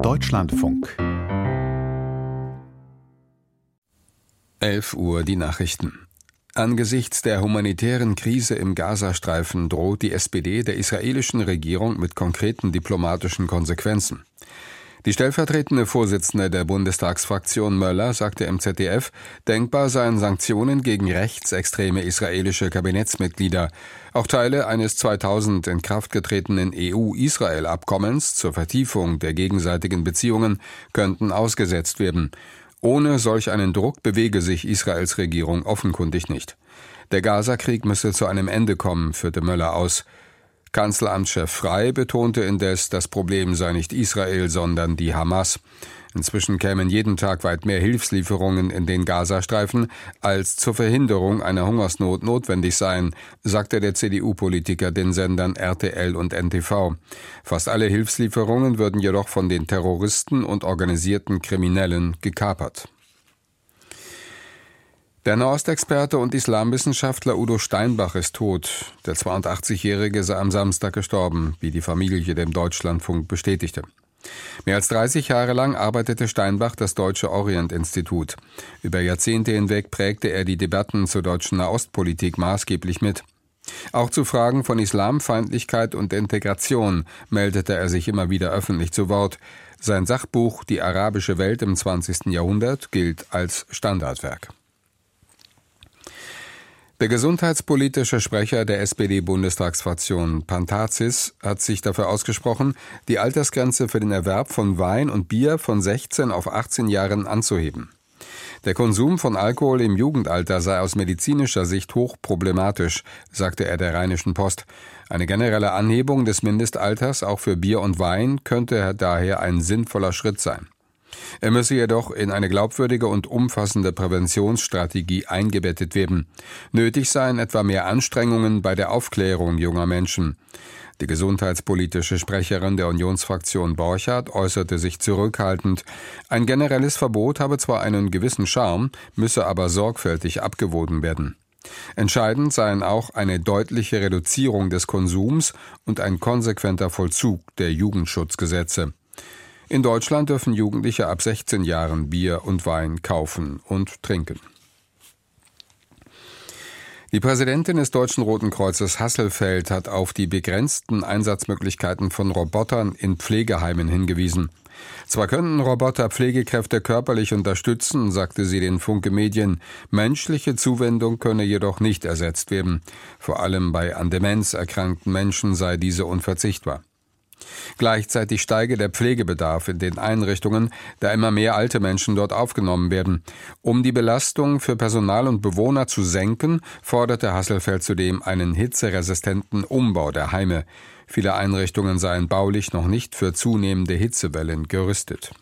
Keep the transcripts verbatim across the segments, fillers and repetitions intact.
Deutschlandfunk. elf Uhr die Nachrichten. Angesichts der humanitären Krise im Gazastreifen droht die S P D der israelischen Regierung mit konkreten diplomatischen Konsequenzen. Die stellvertretende Vorsitzende der Bundestagsfraktion Möller sagte im Z D F, denkbar seien Sanktionen gegen rechtsextreme israelische Kabinettsmitglieder. Auch Teile eines zweitausend in Kraft getretenen E U-Israel-Abkommens zur Vertiefung der gegenseitigen Beziehungen könnten ausgesetzt werden. Ohne solch einen Druck bewege sich Israels Regierung offenkundig nicht. Der Gaza-Krieg müsse zu einem Ende kommen, führte Möller aus. Kanzleramtschef Frey betonte indes, das Problem sei nicht Israel, sondern die Hamas. Inzwischen kämen jeden Tag weit mehr Hilfslieferungen in den Gazastreifen, als zur Verhinderung einer Hungersnot notwendig seien, sagte der C D U-Politiker den Sendern R T L und N T V. Fast alle Hilfslieferungen würden jedoch von den Terroristen und organisierten Kriminellen gekapert. Der Nahostexperte und Islamwissenschaftler Udo Steinbach ist tot. Der zweiundachtzigjährige sei am Samstag gestorben, wie die Familie dem Deutschlandfunk bestätigte. Mehr als dreißig Jahre lang arbeitete Steinbach das Deutsche Orient-Institut. Über Jahrzehnte hinweg prägte er die Debatten zur deutschen Nahostpolitik maßgeblich mit. Auch zu Fragen von Islamfeindlichkeit und Integration meldete er sich immer wieder öffentlich zu Wort. Sein Sachbuch »Die arabische Welt im zwanzigsten Jahrhundert« gilt als Standardwerk. Der gesundheitspolitische Sprecher der S P D-Bundestagsfraktion Pantazis hat sich dafür ausgesprochen, die Altersgrenze für den Erwerb von Wein und Bier von sechzehn auf achtzehn Jahren anzuheben. Der Konsum von Alkohol im Jugendalter sei aus medizinischer Sicht hochproblematisch, sagte er der Rheinischen Post. Eine generelle Anhebung des Mindestalters auch für Bier und Wein könnte daher ein sinnvoller Schritt sein. Er müsse jedoch in eine glaubwürdige und umfassende Präventionsstrategie eingebettet werden. Nötig seien etwa mehr Anstrengungen bei der Aufklärung junger Menschen. Die gesundheitspolitische Sprecherin der Unionsfraktion Borchardt äußerte sich zurückhaltend. Ein generelles Verbot habe zwar einen gewissen Charme, müsse aber sorgfältig abgewogen werden. Entscheidend seien auch eine deutliche Reduzierung des Konsums und ein konsequenter Vollzug der Jugendschutzgesetze. In Deutschland dürfen Jugendliche ab sechzehn Jahren Bier und Wein kaufen und trinken. Die Präsidentin des Deutschen Roten Kreuzes Hasselfeld hat auf die begrenzten Einsatzmöglichkeiten von Robotern in Pflegeheimen hingewiesen. Zwar könnten Roboter Pflegekräfte körperlich unterstützen, sagte sie den Funke Medien, menschliche Zuwendung könne jedoch nicht ersetzt werden. Vor allem bei an Demenz erkrankten Menschen sei diese unverzichtbar. Gleichzeitig steige der Pflegebedarf in den Einrichtungen, da immer mehr alte Menschen dort aufgenommen werden. Um die Belastung für Personal und Bewohner zu senken, forderte Hasselfeld zudem einen hitzeresistenten Umbau der Heime. Viele Einrichtungen seien baulich noch nicht für zunehmende Hitzewellen gerüstet.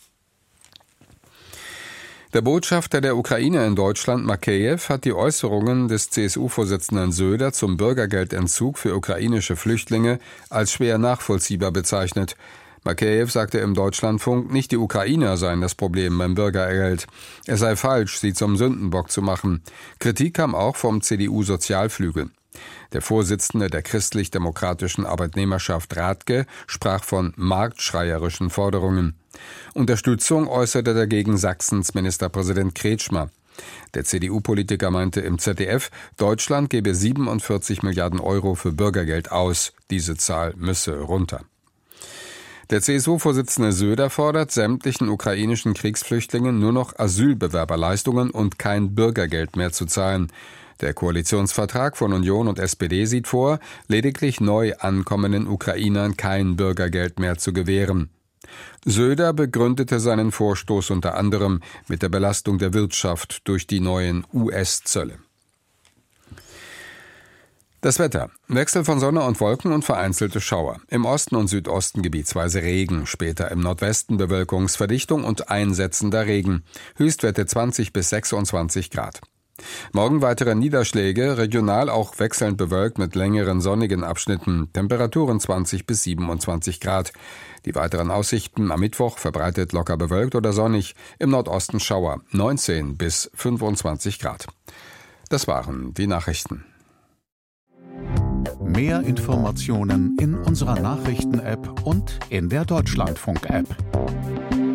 Der Botschafter der Ukraine in Deutschland, Makeyev, hat die Äußerungen des C S U-Vorsitzenden Söder zum Bürgergeldentzug für ukrainische Flüchtlinge als schwer nachvollziehbar bezeichnet. Makeyev sagte im Deutschlandfunk, nicht die Ukrainer seien das Problem beim Bürgergeld. Es sei falsch, sie zum Sündenbock zu machen. Kritik kam auch vom C D U-Sozialflügel. Der Vorsitzende der christlich-demokratischen Arbeitnehmerschaft Radke sprach von marktschreierischen Forderungen. Unterstützung äußerte dagegen Sachsens Ministerpräsident Kretschmer. Der C D U-Politiker meinte im Z D F, Deutschland gebe siebenundvierzig Milliarden Euro für Bürgergeld aus. Diese Zahl müsse runter. Der C S U-Vorsitzende Söder fordert sämtlichen ukrainischen Kriegsflüchtlingen nur noch Asylbewerberleistungen und kein Bürgergeld mehr zu zahlen. Der Koalitionsvertrag von Union und S P D sieht vor, lediglich neu ankommenden Ukrainern kein Bürgergeld mehr zu gewähren. Söder begründete seinen Vorstoß unter anderem mit der Belastung der Wirtschaft durch die neuen U S-Zölle. Das Wetter. Wechsel von Sonne und Wolken und vereinzelte Schauer. Im Osten und Südosten gebietsweise Regen, später im Nordwesten Bewölkungsverdichtung und einsetzender Regen. Höchstwerte zwanzig bis sechsundzwanzig Grad. Morgen weitere Niederschläge, regional auch wechselnd bewölkt mit längeren sonnigen Abschnitten, Temperaturen zwanzig bis siebenundzwanzig Grad. Die weiteren Aussichten am Mittwoch verbreitet locker bewölkt oder sonnig, im Nordosten Schauer, neunzehn bis fünfundzwanzig Grad. Das waren die Nachrichten. Mehr Informationen in unserer Nachrichten-App und in der Deutschlandfunk-App.